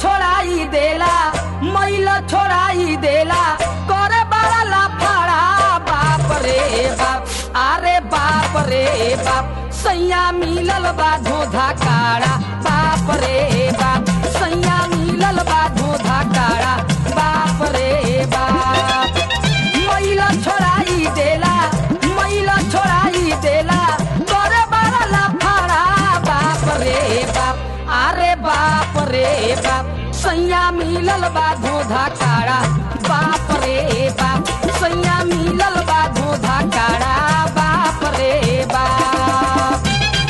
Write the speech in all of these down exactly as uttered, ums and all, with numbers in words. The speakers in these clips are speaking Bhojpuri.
छोड़ाई देला मैल छोड़ाई देला करे बड़ा लाफाड़ा बाप रे बाप अरे बाप रे बाप सैया मिलल बा धोधा काड़ा बाप रे बाप सैया मिलल बा धोधा काड़ा बाप रे बाप मैल छोड़ाई देला मैल छोड़ाई देला करे बड़ा लाफाड़ा बाप रे बाप अरे बाप रे बाप सैया मिलल बा धोधा काड़ा बाप रे बाप सैया मिलल बा धोधा काड़ा बाप रे बाप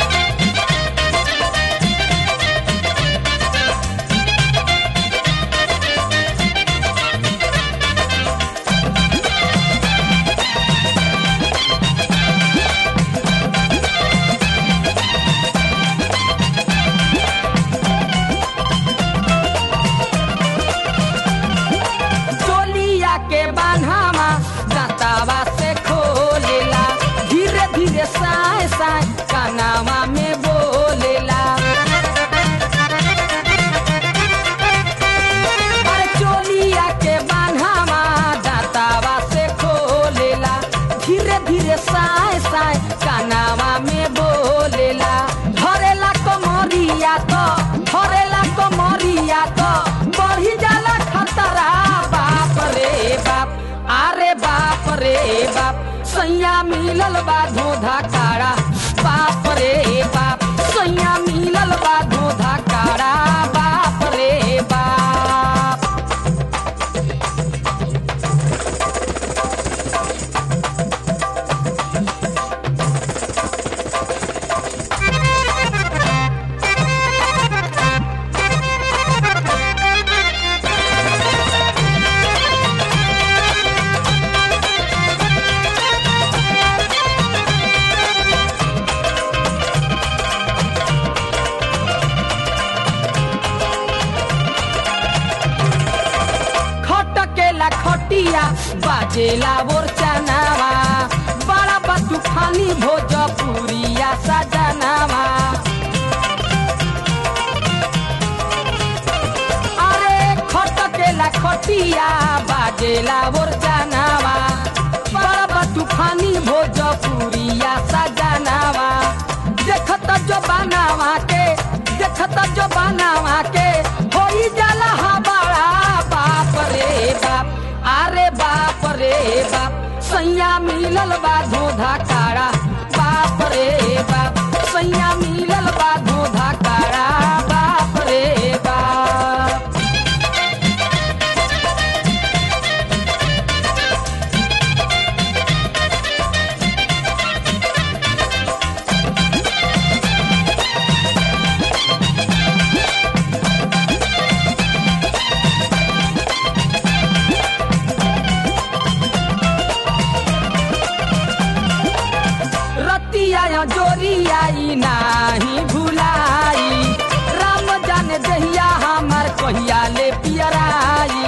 के बान्हामा दातावा से खोलेला धीरे धीरे साए साए कानावा में बोलेला अरे चोलिया के बान्हामा दातावा से खोलेला धीरे धीरे साए साए कानावा में बोलेला धरेला कमरिया तो धरेला कमरिया तो बढ़ी जाला खतरा बाप रे बाप अरे बाप रे बाप सैया मिलल बा धोधा काड़ा बाप रे बाप सैया मिलल बा धोधा काड़ा बाप रे बाप खटिया बाजेला बोर चनावा बड़ा बा तूफानी भोजपुरिया सजनावा अरे खटकेला खटिया बाजेला बोर चनावा बड़ा बा तूफानी भोजपुरिया सजनावा देखत जो बनावा के देखत जो बनावा के होई जाला हमारा बाप रे बाप अरे बाप रे बाप सैया मिलल बा धोधा काड़ा बाप रे बाप सैया मिलल बा धोधा काड़ा बाप रे बाप जोरियाई नाही भुलाई राम जाने दहिया हमार कहिया ले पियराई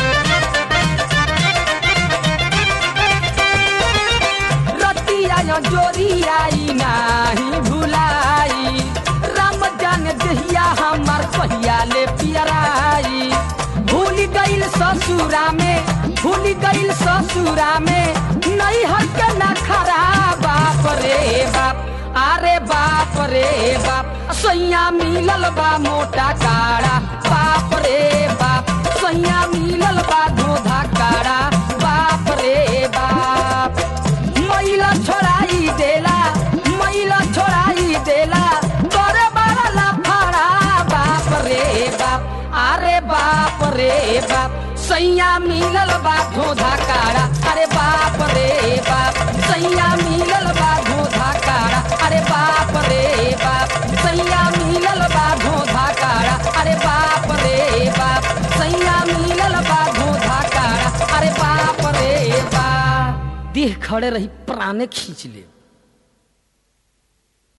रतिया जोरियाई नाही भुलाई राम जाने दहिया हमार कहिया ले पियराई भूल गईल ससुरा में भूल गईल ससुरा में नहीं हक न खरा बाप रे बाप अरे बाप रे बाप सैया मिलल बा मोटा काड़ा बाप रे बाप सैया मिलल बा धोधा काड़ा बाप रे बाप मैल छोड़ाई देला मैल छोड़ाई देला करे बड़ा लाफाड़ा बाप रे बाप अरे बाप रे बाप सैया मिलल बा धोधा काड़ा अरे बाप रे बाप सैया मिलल बा धोधा काड़ा अरे बाप रे बाप सैया मिलल बा धोधा काड़ा अरे बाप रे बाप सैया मिलल बा धोधा काड़ा अरे बाप रे बाप देह खड़े रही प्राणे खींच ले।